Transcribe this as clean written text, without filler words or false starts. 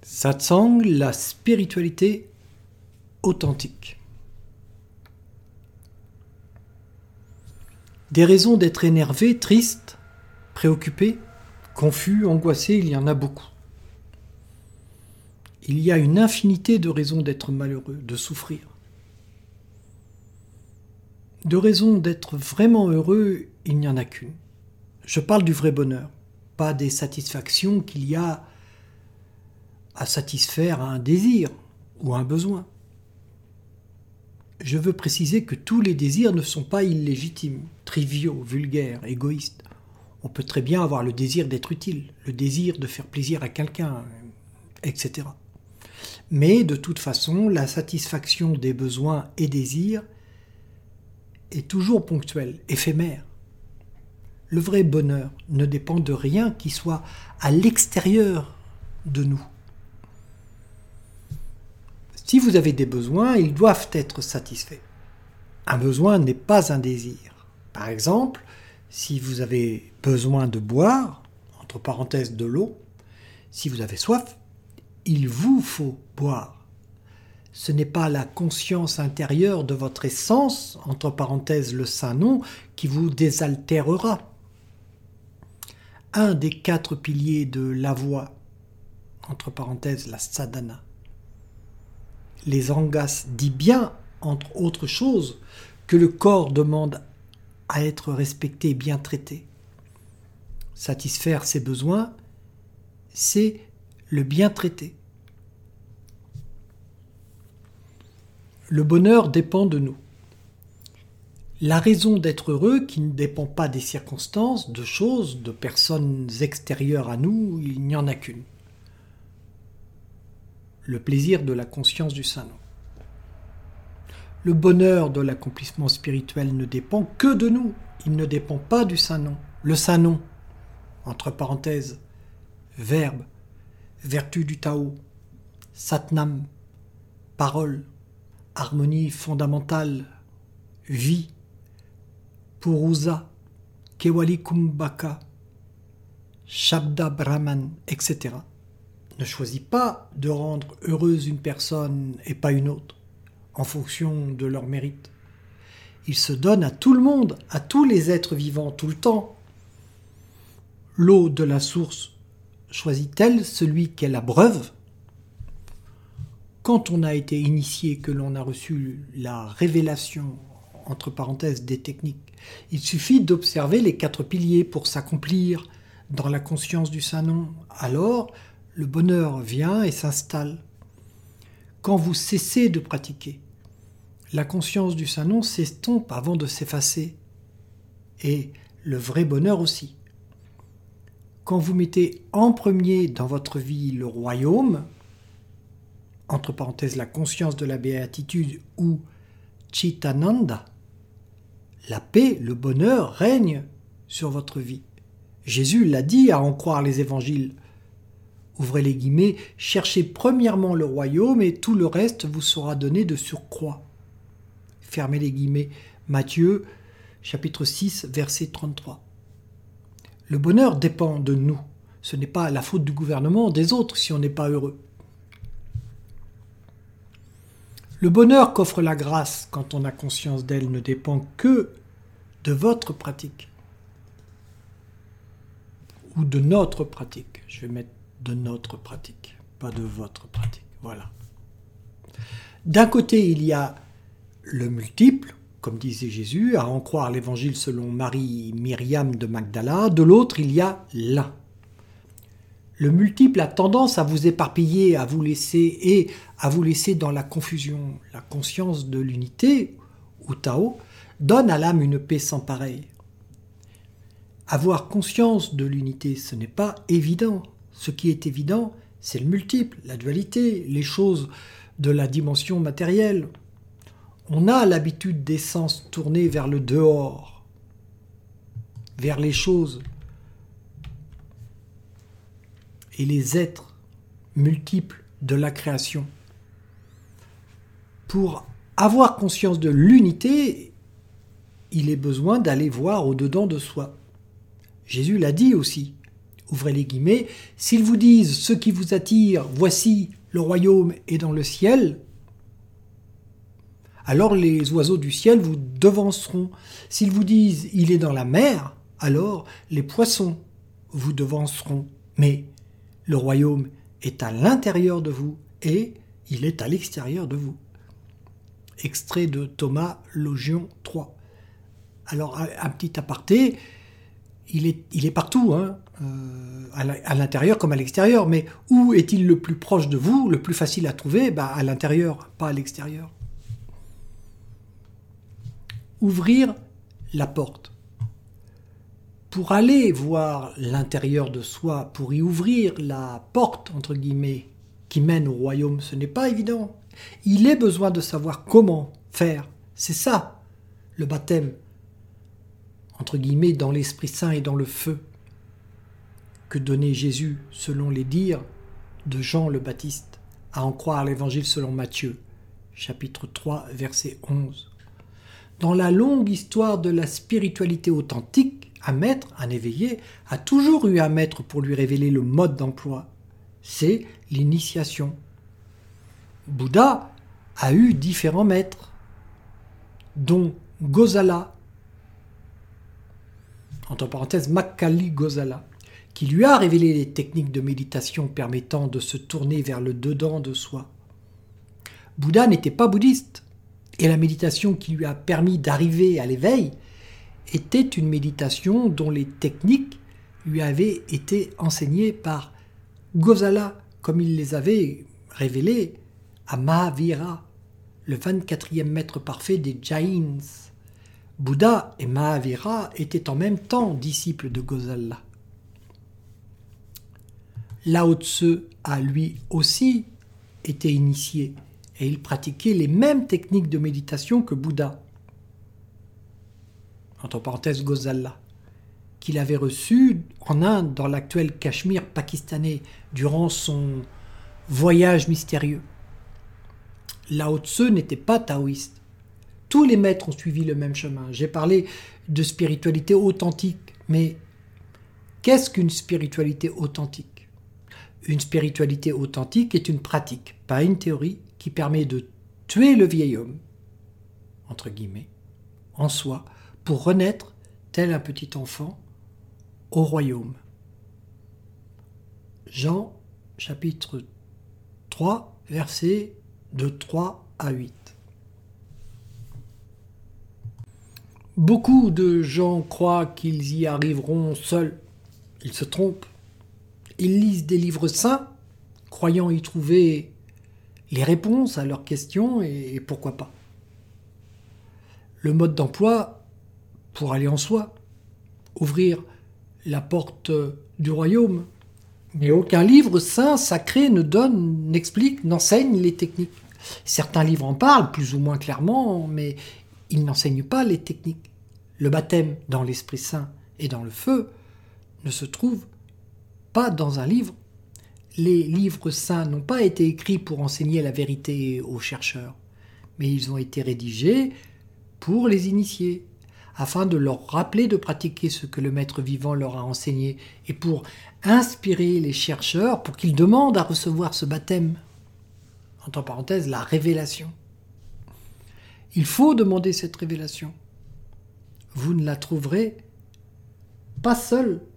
Satsang, la spiritualité authentique. Des raisons d'être énervé, triste, préoccupé, confus, angoissé, il y en a beaucoup. Il y a une infinité de raisons d'être malheureux, de souffrir. De raisons d'être vraiment heureux, il n'y en a qu'une. Je parle du vrai bonheur, pas des satisfactions qu'il y a à satisfaire un désir ou un besoin. Je veux préciser que tous les désirs ne sont pas illégitimes, triviaux, vulgaires, égoïstes. On peut très bien avoir le désir d'être utile, le désir de faire plaisir à quelqu'un, etc. Mais de toute façon, la satisfaction des besoins et désirs est toujours ponctuelle, éphémère. Le vrai bonheur ne dépend de rien qui soit à l'extérieur de nous. Si vous avez des besoins, ils doivent être satisfaits. Un besoin n'est pas un désir. Par exemple, si vous avez besoin de boire, entre parenthèses de l'eau, si vous avez soif, il vous faut boire. Ce n'est pas la conscience intérieure de votre essence, entre parenthèses le saint nom, qui vous désaltérera. Un des 4 piliers de la voie, entre parenthèses la sadhana, les angas dit bien, entre autres choses, que le corps demande à être respecté et bien traité. Satisfaire ses besoins, c'est le bien traiter. Le bonheur dépend de nous. La raison d'être heureux, qui ne dépend pas des circonstances, de choses, de personnes extérieures à nous, il n'y en a qu'une. Le plaisir de la conscience du Saint-Nom. Le bonheur de l'accomplissement spirituel ne dépend que de nous, il ne dépend pas du Saint-Nom. Le Saint-Nom, entre parenthèses, verbe, vertu du Tao, Satnam, parole, harmonie fondamentale, vie, Purusa, Kewali Kumbhaka, Shabda Brahman, etc. ne choisit pas de rendre heureuse une personne et pas une autre, en fonction de leur mérite. Il se donne à tout le monde, à tous les êtres vivants, tout le temps. L'eau de la source choisit-elle celui qu'elle abreuve ? Quand on a été initié, que l'on a reçu la révélation, entre parenthèses des techniques, il suffit d'observer les 4 piliers pour s'accomplir dans la conscience du Saint-Nom. Alors, le bonheur vient et s'installe. Quand vous cessez de pratiquer, la conscience du Saint-Nom s'estompe avant de s'effacer. Et le vrai bonheur aussi. Quand vous mettez en premier dans votre vie le royaume, entre parenthèses la conscience de la béatitude ou Chitananda, la paix, le bonheur règne sur votre vie. Jésus l'a dit à en croire les évangiles. Ouvrez les guillemets, cherchez premièrement le royaume et tout le reste vous sera donné de surcroît. Fermez les guillemets. Matthieu, chapitre 6, verset 33. Le bonheur dépend de nous. Ce n'est pas la faute du gouvernement, des autres, si on n'est pas heureux. Le bonheur qu'offre la grâce quand on a conscience d'elle ne dépend que de votre pratique. Ou de notre pratique. Je vais mettre de notre pratique, pas de votre pratique. Voilà. D'un côté, il y a le multiple, comme disait Jésus, à en croire l'évangile selon Marie Myriam de Magdala. De l'autre, il y a l'un. Le multiple a tendance à vous éparpiller, à vous laisser dans la confusion. La conscience de l'unité, ou Tao, donne à l'âme une paix sans pareille. Avoir conscience de l'unité, ce n'est pas évident. Ce qui est évident, c'est le multiple, la dualité, les choses de la dimension matérielle. On a l'habitude des sens tournés vers le dehors, vers les choses. Et les êtres multiples de la création. Pour avoir conscience de l'unité, il est besoin d'aller voir au-dedans de soi. Jésus l'a dit aussi. Ouvrez les guillemets. S'ils vous disent ce qui vous attire, voici, le royaume est dans le ciel, alors les oiseaux du ciel vous devanceront. S'ils vous disent il est dans la mer, alors les poissons vous devanceront. Mais le royaume est à l'intérieur de vous et il est à l'extérieur de vous. Extrait de Thomas Logion 3. Alors, un petit aparté, il est partout, hein, à l'intérieur comme à l'extérieur. Mais où est-il le plus proche de vous, le plus facile à trouver? À l'intérieur, pas à l'extérieur. Ouvrir la porte. Pour aller voir l'intérieur de soi, pour y ouvrir la porte, entre guillemets, qui mène au royaume, ce n'est pas évident. Il est besoin de savoir comment faire. C'est ça, le baptême, entre guillemets, dans l'Esprit Saint et dans le feu, que donnait Jésus, selon les dires de Jean le Baptiste, à en croire l'Évangile selon Matthieu, chapitre 3, verset 11. Dans la longue histoire de la spiritualité authentique, un maître, un éveillé, a toujours eu un maître pour lui révéler le mode d'emploi. C'est l'initiation. Bouddha a eu différents maîtres, dont Gosala, entre parenthèses Makkhali Gosala, qui lui a révélé les techniques de méditation permettant de se tourner vers le dedans de soi. Bouddha n'était pas bouddhiste, et la méditation qui lui a permis d'arriver à l'éveil était une méditation dont les techniques lui avaient été enseignées par Gosala, comme il les avait révélées à Mahavira, le 24e maître parfait des Jains. Bouddha et Mahavira étaient en même temps disciples de Gosala. Lao Tse a lui aussi été initié et il pratiquait les mêmes techniques de méditation que Bouddha, entre parenthèses Gosala, qu'il avait reçu en Inde, dans l'actuel Cachemire pakistanais, durant son voyage mystérieux. Lao Tse n'était pas taoïste. Tous les maîtres ont suivi le même chemin. J'ai parlé de spiritualité authentique, mais qu'est-ce qu'une spiritualité authentique? Une spiritualité authentique est une pratique, pas une théorie, qui permet de tuer le vieil homme, entre guillemets, en soi, pour renaître, tel un petit enfant, au royaume. Jean, chapitre 3, versets de 3 à 8. Beaucoup de gens croient qu'ils y arriveront seuls. Ils se trompent. Ils lisent des livres saints, croyant y trouver les réponses à leurs questions, et pourquoi pas. Le mode d'emploi pour aller en soi, ouvrir la porte du royaume. Mais aucun livre saint, sacré ne donne, n'explique, n'enseigne les techniques. Certains livres en parlent plus ou moins clairement, mais ils n'enseignent pas les techniques. Le baptême dans l'Esprit Saint et dans le feu ne se trouve pas dans un livre. Les livres saints n'ont pas été écrits pour enseigner la vérité aux chercheurs, mais ils ont été rédigés pour les initiés, afin de leur rappeler de pratiquer ce que le Maître vivant leur a enseigné et pour inspirer les chercheurs pour qu'ils demandent à recevoir ce baptême. Entre parenthèses, la révélation. Il faut demander cette révélation. Vous ne la trouverez pas seul